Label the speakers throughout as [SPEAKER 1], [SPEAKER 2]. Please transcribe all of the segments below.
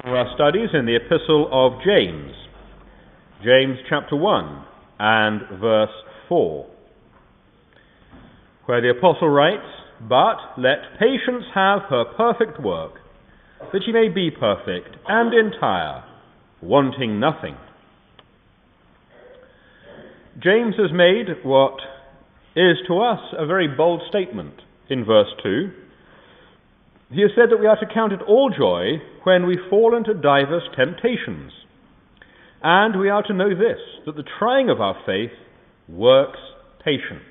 [SPEAKER 1] For our studies in the Epistle of James, James chapter 1 and verse 4, where the Apostle writes, "But let patience have her perfect work, that ye may be perfect and entire, wanting nothing." James has made what is to us a very bold statement in verse 2. He has said that we are to count it all joy when we fall into divers temptations. And we are to know this, that the trying of our faith works patience.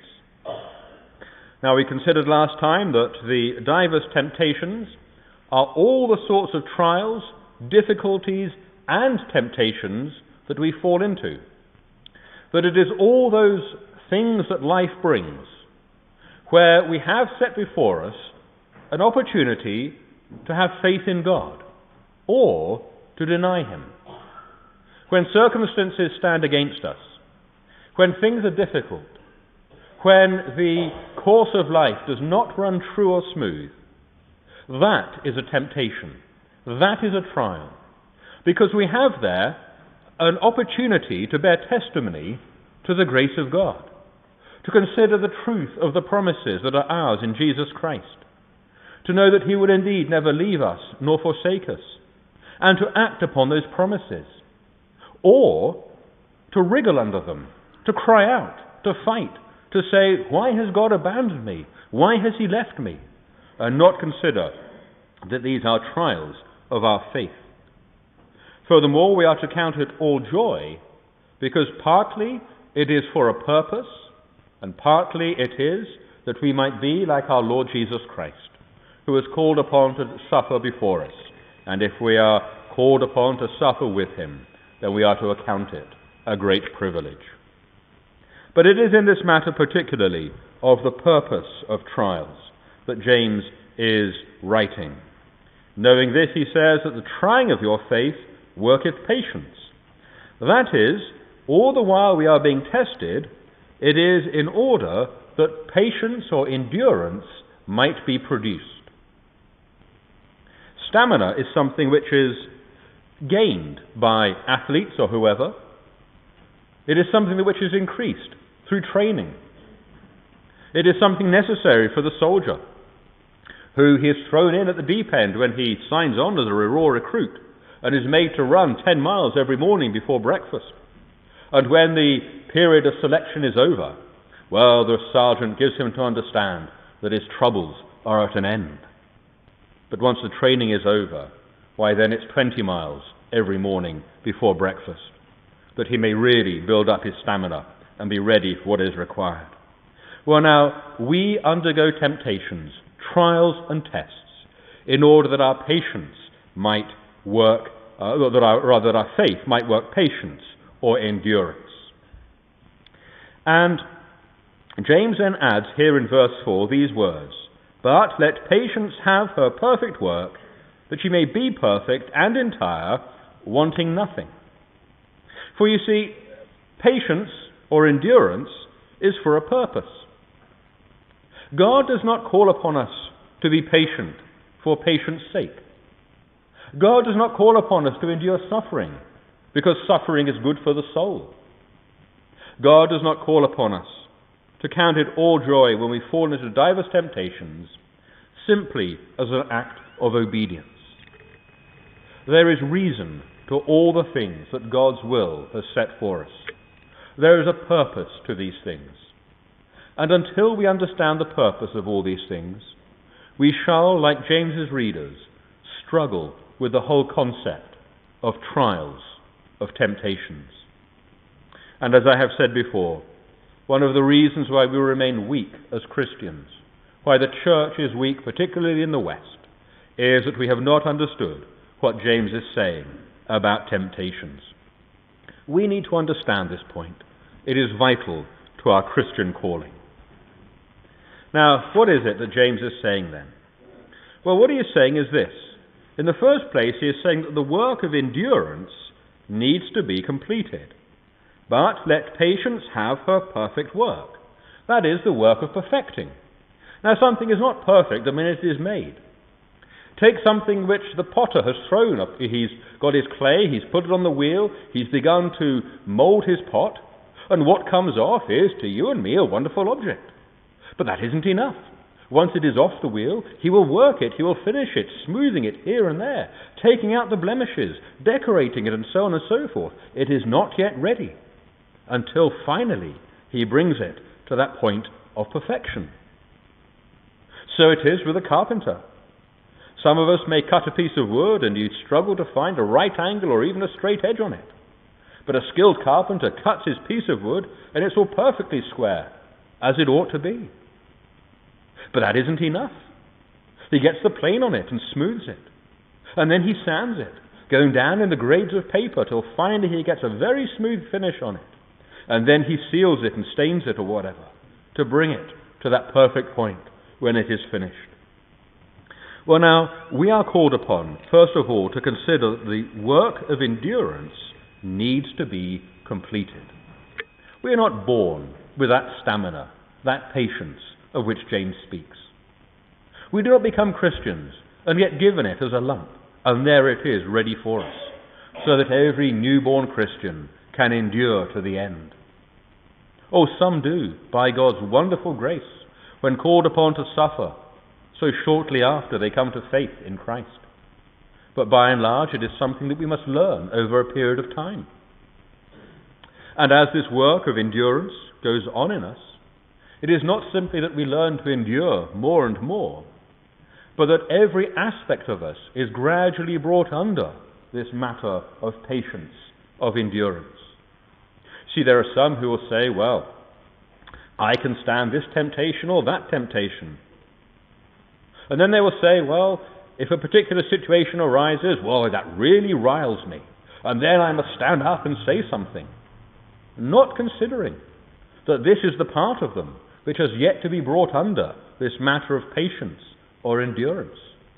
[SPEAKER 1] Now, we considered last time that the divers temptations are all the sorts of trials, difficulties, and temptations that we fall into. That it is all those things that life brings, where we have set before us an opportunity to have faith in God, or to deny Him. When circumstances stand against us, when things are difficult, when the course of life does not run true or smooth, that is a temptation, that is a trial, because we have there an opportunity to bear testimony to the grace of God, to consider the truth of the promises that are ours in Jesus Christ, to know that He will indeed never leave us nor forsake us, and to act upon those promises, or to wriggle under them, to cry out, to fight, to say, "Why has God abandoned me? Why has He left me?" and not consider that these are trials of our faith. Furthermore, we are to count it all joy, because partly it is for a purpose, and partly it is that we might be like our Lord Jesus Christ, who is called upon to suffer before us. And if we are called upon to suffer with Him, then we are to account it a great privilege. But it is in this matter particularly of the purpose of trials that James is writing. Knowing this, he says that the trying of your faith worketh patience. That is, all the while we are being tested, it is in order that patience or endurance might be produced. Stamina is something which is gained by athletes or whoever. It is something which is increased through training. It is something necessary for the soldier, who he is thrown in at the deep end when he signs on as a raw recruit and is made to run 10 miles every morning before breakfast. And when the period of selection is over, well, the sergeant gives him to understand that his troubles are at an end. But once the training is over, why then it's 20 miles every morning before breakfast, that he may really build up his stamina and be ready for what is required. Well, now, we undergo temptations, trials and tests, in order that our patience might work, that our faith might work patience or endurance. And James then adds here in verse 4 these words, "But let patience have her perfect work, that ye may be perfect and entire, wanting nothing." For you see, patience or endurance is for a purpose. God does not call upon us to be patient for patience' sake. God does not call upon us to endure suffering because suffering is good for the soul. God does not call upon us to count it all joy when we fall into diverse temptations simply as an act of obedience. There is reason to all the things that God's will has set for us. There is a purpose to these things. And until we understand the purpose of all these things, we shall, like James's readers, struggle with the whole concept of trials, of temptations. And as I have said before, one of the reasons why we remain weak as Christians, why the church is weak, particularly in the West, is that we have not understood what James is saying about temptations. We need to understand this point. It is vital to our Christian calling. Now, what is it that James is saying then? Well, what he is saying is this. In the first place, he is saying that the work of endurance needs to be completed. But let patience have her perfect work. That is, the work of perfecting. Now, something is not perfect the minute it is made. Take something which the potter has thrown up. He's got his clay, he's put it on the wheel, he's begun to mould his pot, and what comes off is, to you and me, a wonderful object. But that isn't enough. Once it is off the wheel, he will work it, he will finish it, smoothing it here and there, taking out the blemishes, decorating it, and so on and so forth. It is not yet ready until finally he brings it to that point of perfection. So it is with a carpenter. Some of us may cut a piece of wood and you struggle to find a right angle or even a straight edge on it. But a skilled carpenter cuts his piece of wood and it's all perfectly square, as it ought to be. But that isn't enough. He gets the plane on it and smooths it. And then he sands it, going down in the grades of paper till finally he gets a very smooth finish on it. And then he seals it and stains it or whatever, to bring it to that perfect point when it is finished. Well, now, we are called upon, first of all, to consider that the work of endurance needs to be completed. We are not born with that stamina, that patience of which James speaks. We do not become Christians and get given it as a lump, and there it is ready for us, so that every newborn Christian can endure to the end. Oh, some do, by God's wonderful grace, when called upon to suffer, so shortly after they come to faith in Christ. But by and large, it is something that we must learn over a period of time. And as this work of endurance goes on in us, it is not simply that we learn to endure more and more, but that every aspect of us is gradually brought under this matter of patience, of endurance. See, there are some who will say, well, I can stand this temptation or that temptation. And then they will say, well, if a particular situation arises, well, that really riles me, and then I must stand up and say something, not considering that this is the part of them which has yet to be brought under this matter of patience or endurance.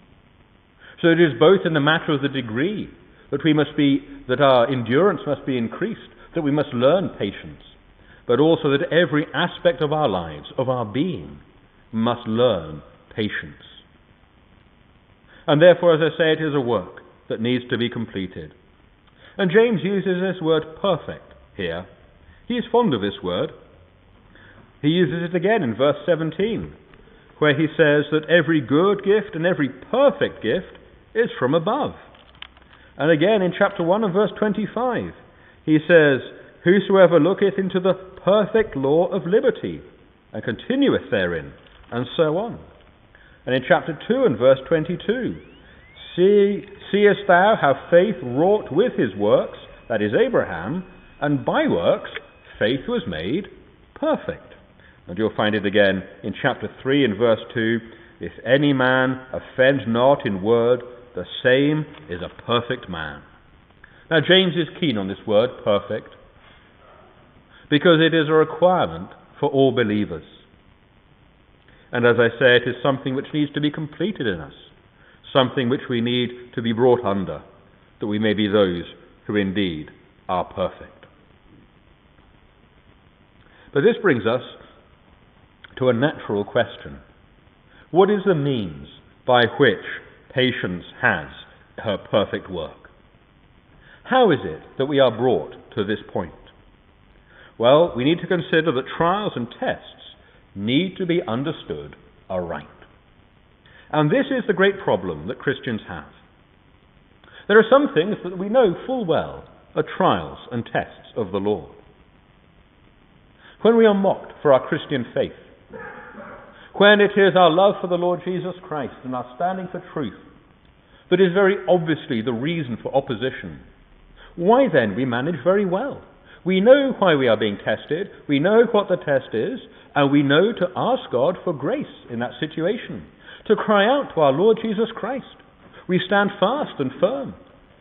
[SPEAKER 1] So it is both in the matter of the degree that our endurance must be increased, that we must learn patience, but also that every aspect of our lives, of our being, must learn patience. And therefore, as I say, it is a work that needs to be completed. And James uses this word perfect here. He is fond of this word. He uses it again in verse 17, where he says that every good gift and every perfect gift is from above. And again in chapter 1 and verse 25, he says, whosoever looketh into the perfect law of liberty, and continueth therein, and so on. And in chapter 2 and verse 22, seest thou how faith wrought with his works, that is Abraham, and by works faith was made perfect. And you'll find it again in chapter 3 and verse 2, if any man offend not in word, the same is a perfect man. Now James is keen on this word, perfect, because it is a requirement for all believers. And as I say, it is something which needs to be completed in us, something which we need to be brought under, that we may be those who indeed are perfect. But this brings us to a natural question. What is the means by which patience has her perfect work? How is it that we are brought to this point? Well, we need to consider that trials and tests need to be understood aright. And this is the great problem that Christians have. There are some things that we know full well are trials and tests of the Lord. When we are mocked for our Christian faith, when it is our love for the Lord Jesus Christ and our standing for truth that is very obviously the reason for opposition, why then we manage very well. We know why we are being tested, we know what the test is, and we know to ask God for grace in that situation, to cry out to our Lord Jesus Christ. We stand fast and firm.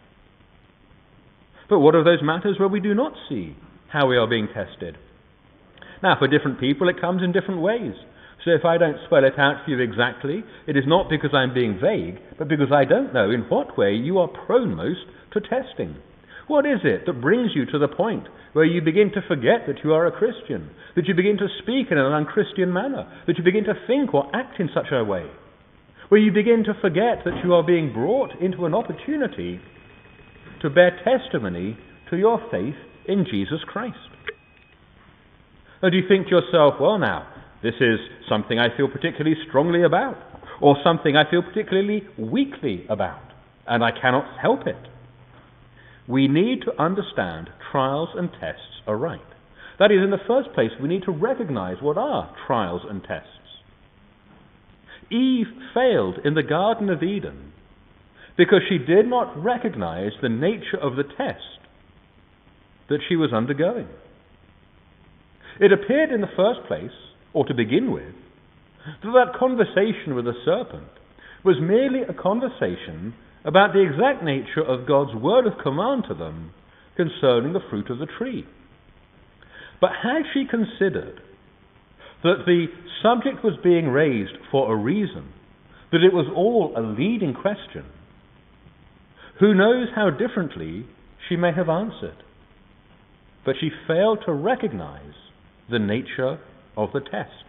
[SPEAKER 1] But what of those matters where we do not see how we are being tested? Now, for different people, it comes in different ways. So if I don't spell it out for you exactly, it is not because I'm being vague, but because I don't know in what way you are prone most to testing. What is it that brings you to the point where you begin to forget that you are a Christian, that you begin to speak in an unchristian manner, that you begin to think or act in such a way? where you begin to forget that you are being brought into an opportunity to bear testimony to your faith in Jesus Christ. And you think to yourself, well now, this is something I feel particularly strongly about, or something I feel particularly weakly about, and I cannot help it. We need to understand trials and tests aright. That is, in the first place, we need to recognize what are trials and tests. Eve failed in the Garden of Eden because she did not recognize the nature of the test that she was undergoing. It appeared in the first place, or to begin with, that conversation with the serpent was merely a conversation about the exact nature of God's word of command to them concerning the fruit of the tree. But had she considered that the subject was being raised for a reason, that it was all a leading question, who knows how differently she may have answered. But she failed to recognize the nature of the test.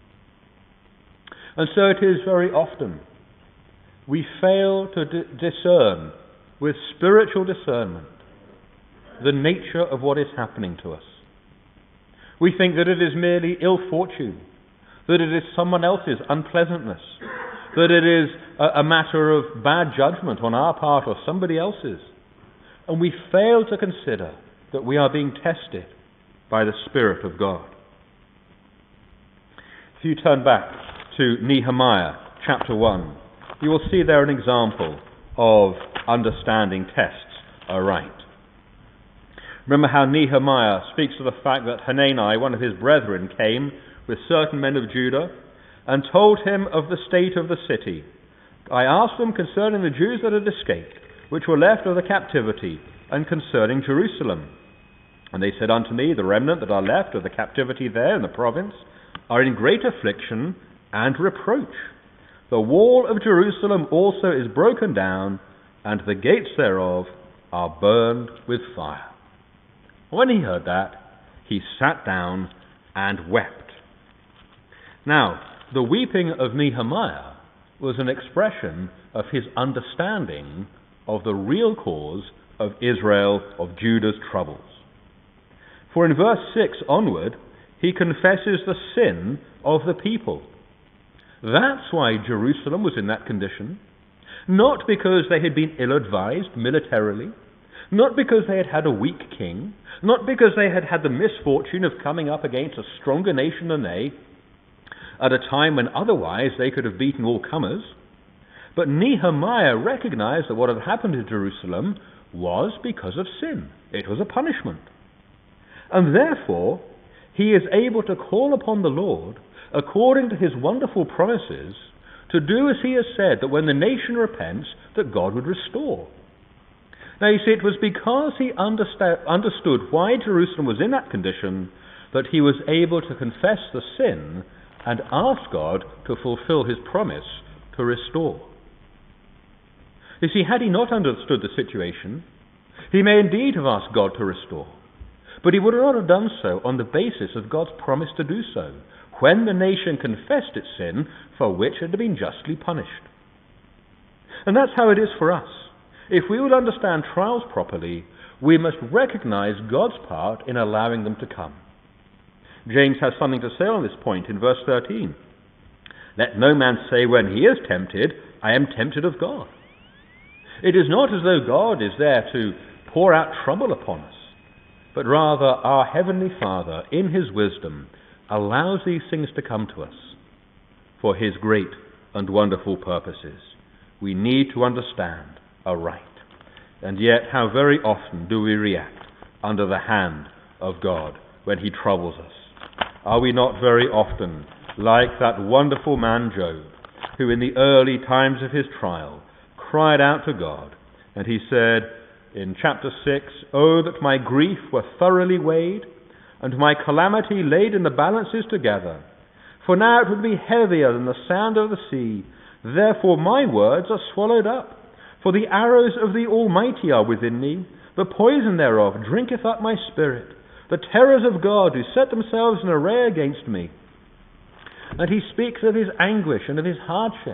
[SPEAKER 1] And so it is very often we fail to discern with spiritual discernment the nature of what is happening to us. We think that it is merely ill fortune, that it is someone else's unpleasantness, that it is a matter of bad judgment on our part or somebody else's. And we fail to consider that we are being tested by the Spirit of God. If you turn back to Nehemiah chapter 1, you will see there an example of understanding tests aright. Remember how Nehemiah speaks of the fact that Hanani, one of his brethren, came with certain men of Judah and told him of the state of the city. I asked them concerning the Jews that had escaped, which were left of the captivity, and concerning Jerusalem. And they said unto me, the remnant that are left of the captivity there in the province are in great affliction and reproach. The wall of Jerusalem also is broken down, and the gates thereof are burned with fire. When he heard that, he sat down and wept. Now, the weeping of Nehemiah was an expression of his understanding of the real cause of Israel, of Judah's troubles. For in verse 6 onward, he confesses the sin of the people. That's why Jerusalem was in that condition. Not because they had been ill-advised militarily, not because they had had a weak king, not because they had had the misfortune of coming up against a stronger nation than they, at a time when otherwise they could have beaten all comers. But Nehemiah recognized that what had happened to Jerusalem was because of sin. It was a punishment. And therefore, he is able to call upon the Lord, according to his wonderful promises, to do as he has said, that when the nation repents, that God would restore. Now you see, it was because he understood why Jerusalem was in that condition that he was able to confess the sin and ask God to fulfill his promise to restore. You see, had he not understood the situation, he may indeed have asked God to restore, but he would not have done so on the basis of God's promise to do so, when the nation confessed its sin for which it had been justly punished. And that's how it is for us. If we would understand trials properly, we must recognize God's part in allowing them to come. James has something to say on this point in verse 13. Let no man say when he is tempted, I am tempted of God. It is not as though God is there to pour out trouble upon us, but rather our Heavenly Father, in his wisdom, allows these things to come to us for his great and wonderful purposes. We need to understand aright. And yet, how very often do we react under the hand of God when he troubles us? Are we not very often like that wonderful man Job, who in the early times of his trial cried out to God, and he said in chapter 6, Oh, that my grief were thoroughly weighed, and my calamity laid in the balances together. For now it would be heavier than the sand of the sea. Therefore my words are swallowed up. For the arrows of the Almighty are within me. The poison thereof drinketh up my spirit. The terrors of God do set themselves in array against me. And he speaks of his anguish and of his hardship,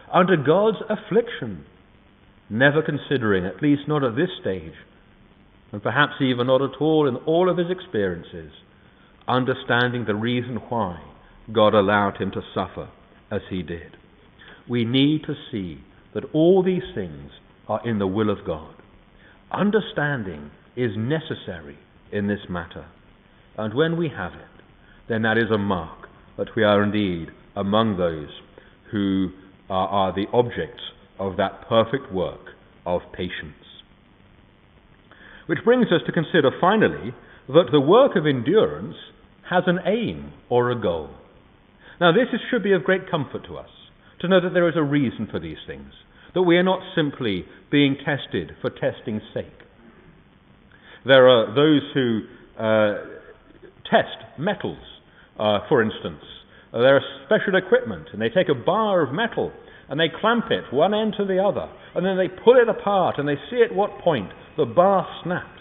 [SPEAKER 1] under God's affliction, never considering, at least not at this stage, and perhaps even not at all in all of his experiences, understanding the reason why God allowed him to suffer as he did. We need to see that all these things are in the will of God. Understanding is necessary in this matter, and when we have it, then that is a mark that we are indeed among those who are the objects of that perfect work of patience. Which brings us to consider finally that the work of endurance has an aim or a goal. Now this should be of great comfort to us, to know that there is a reason for these things, that we are not simply being tested for testing's sake. There are those who test metals, for instance. There is special equipment, and they take a bar of metal and they clamp it one end to the other, and then they pull it apart and they see at what point the bar snaps.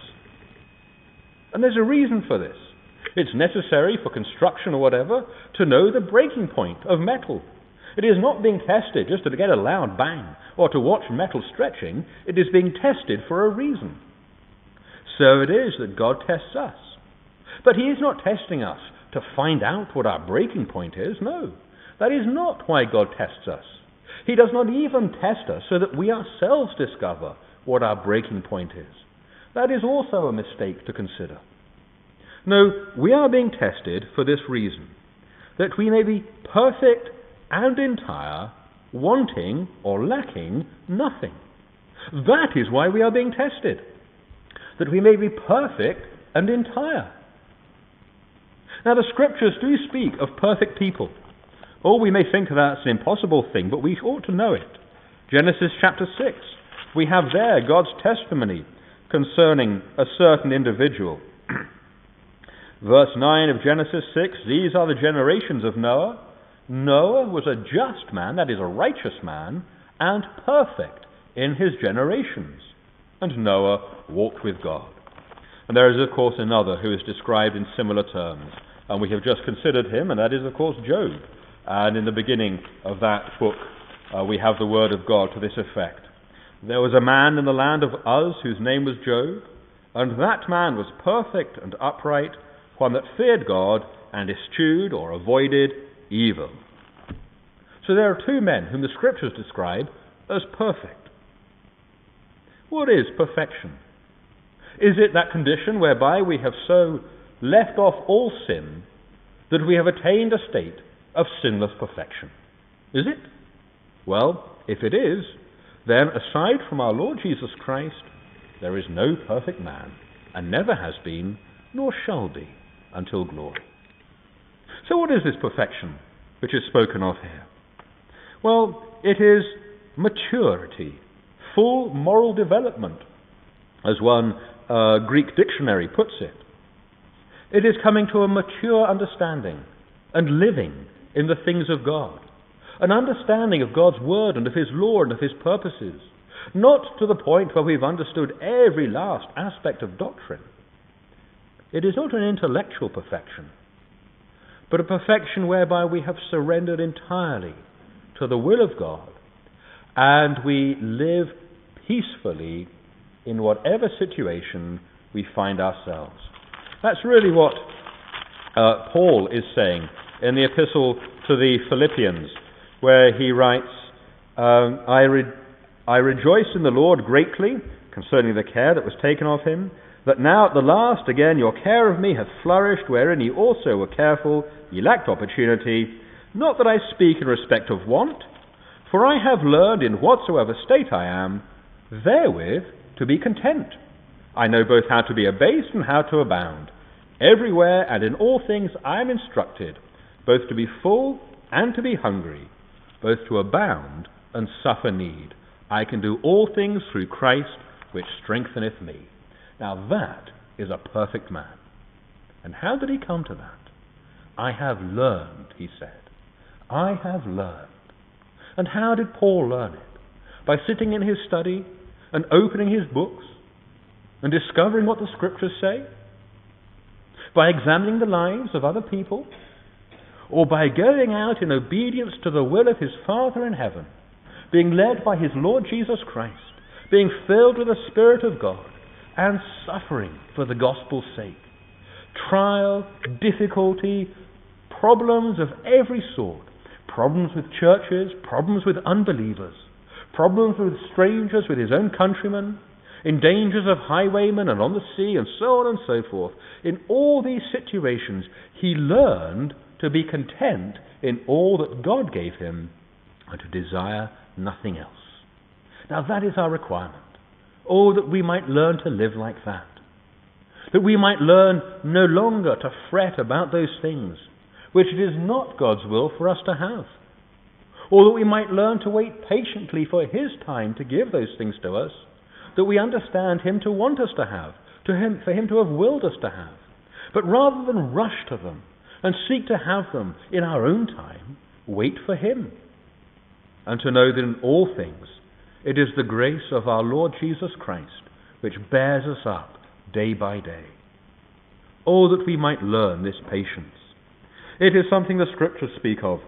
[SPEAKER 1] And there's a reason for this. It's necessary for construction or whatever to know the breaking point of metal. It is not being tested just to get a loud bang or to watch metal stretching. It is being tested for a reason. So it is that God tests us. But he is not testing us to find out what our breaking point is. No, that is not why God tests us. He does not even test us so that we ourselves discover what our breaking point is. That is also a mistake to consider. No, we are being tested for this reason, that we may be perfect and entire, wanting or lacking nothing. That is why we are being tested, that we may be perfect and entire. Now the scriptures do speak of perfect people. Oh, we may think that's an impossible thing, but we ought to know it. Genesis chapter 6, we have there God's testimony concerning a certain individual. Verse 9 of Genesis 6, these are the generations of Noah. Noah was a just man, that is a righteous man, and perfect in his generations. And Noah walked with God. And there is, of course, another who is described in similar terms. And we have just considered him, and that is, of course, Job. And in the beginning of that book, we have the word of God to this effect. There was a man in the land of Uz whose name was Job, and that man was perfect and upright, one that feared God and eschewed or avoided evil. So there are two men whom the scriptures describe as perfect. What is perfection? Is it that condition whereby we have so left off all sin that we have attained a state of sinless perfection? Is it? Well, if it is, then aside from our Lord Jesus Christ, there is no perfect man, and never has been, nor shall be, until glory. So what is this perfection which is spoken of here? Well, it is maturity, full moral development, as one Greek dictionary puts it. It is coming to a mature understanding and living in the things of God, an understanding of God's word and of his law and of his purposes, not to the point where we've understood every last aspect of doctrine. It is not an intellectual perfection, but a perfection whereby we have surrendered entirely to the will of God, and we live peacefully in whatever situation we find ourselves. That's really what Paul is saying in the epistle to the Philippians, where he writes, I rejoice in the Lord greatly concerning the care that was taken of him, that now at the last again your care of me hath flourished, wherein ye also were careful, ye lacked opportunity. Not that I speak in respect of want, for I have learned in whatsoever state I am, therewith to be content. I know both how to be abased and how to abound. Everywhere and in all things I am instructed, both to be full and to be hungry, both to abound and suffer need. I can do all things through Christ, which strengtheneth me. Now that is a perfect man. And how did he come to that? I have learned, he said. I have learned. And how did Paul learn it? By sitting in his study and opening his books and discovering what the scriptures say? By examining the lives of other people? Or by going out in obedience to the will of his Father in heaven being led by his Lord Jesus Christ, being filled with the Spirit of God, and suffering for the gospel's sake. Trial, difficulty, problems of every sort, problems with churches, problems with unbelievers, problems with strangers, with his own countrymen, in dangers of highwaymen and on the sea, and so on and so forth. In all these situations, he learned to be content in all that God gave him and to desire nothing else. Now that is our requirement. Oh, that we might learn to live like that. That we might learn no longer to fret about those things which it is not God's will for us to have. Or that we might learn to wait patiently for his time to give those things to us, that we understand him to want us to have, for him to have willed us to have. But rather than rush to them and seek to have them in our own time, wait for him. And to know that in all things it is the grace of our Lord Jesus Christ which bears us up day by day. Oh, that we might learn this patience. It is something the Scriptures speak of.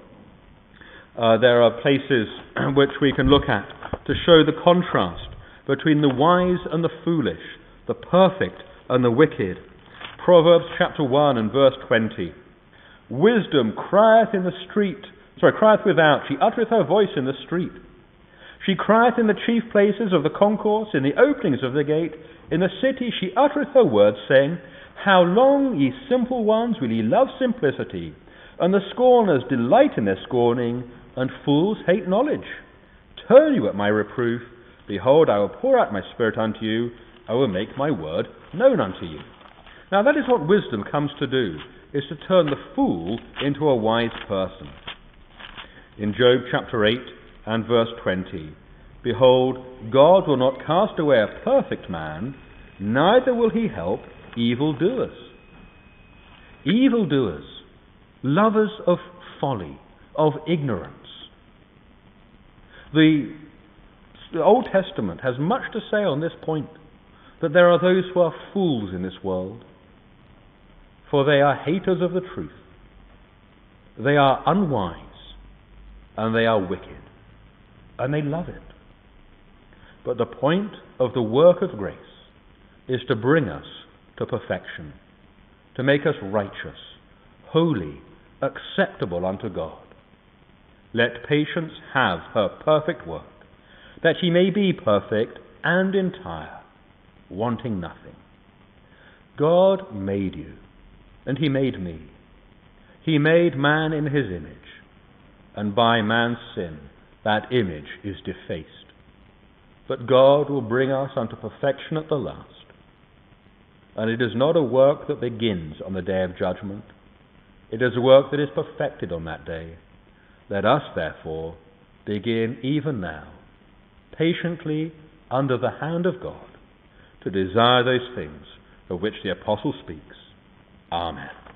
[SPEAKER 1] There are places which we can look at to show the contrast between the wise and the foolish, the perfect and the wicked. Proverbs chapter 1 and verse 20. Wisdom crieth without, she uttereth her voice in the street. She crieth in the chief places of the concourse, in the openings of the gate. In the city she uttereth her words, saying, How long, ye simple ones, will ye love simplicity? And the scorners delight in their scorning, and fools hate knowledge. Turn you at my reproof. Behold, I will pour out my spirit unto you. I will make my word known unto you. Now that is what wisdom comes to do, is to turn the fool into a wise person. In Job chapter 8 and verse 20, Behold, God will not cast away a perfect man, neither will he help evildoers. Evildoers, lovers of folly, of ignorance. The Old Testament has much to say on this point, that there are those who are fools in this world, for they are haters of the truth. They are unwise, and they are wicked, and they love it. But the point of the work of grace is to bring us to perfection, to make us righteous, holy, acceptable unto God. Let patience have her perfect work, that ye may be perfect and entire, wanting nothing. God made you, and he made me. He made man in his image, and by man's sin that image is defaced. But God will bring us unto perfection at the last. And it is not a work that begins on the day of judgment. It is a work that is perfected on that day. Let us, therefore, begin even now, patiently under the hand of God, to desire those things of which the Apostle speaks. Amen.